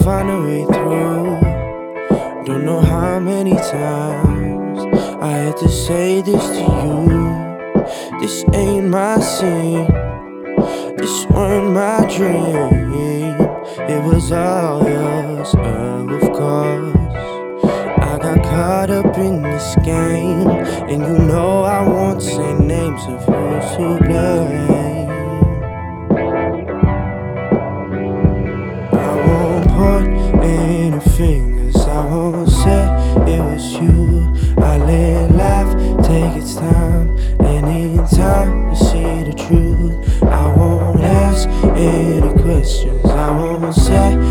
find a way through. Don't know how many times I had to say this to you. This ain't my scene, this weren't my dream. It was all yours, of course. I got caught up in this game, and you know I won't say names of who's to blame. I won't point any fingers, I won't say it was you.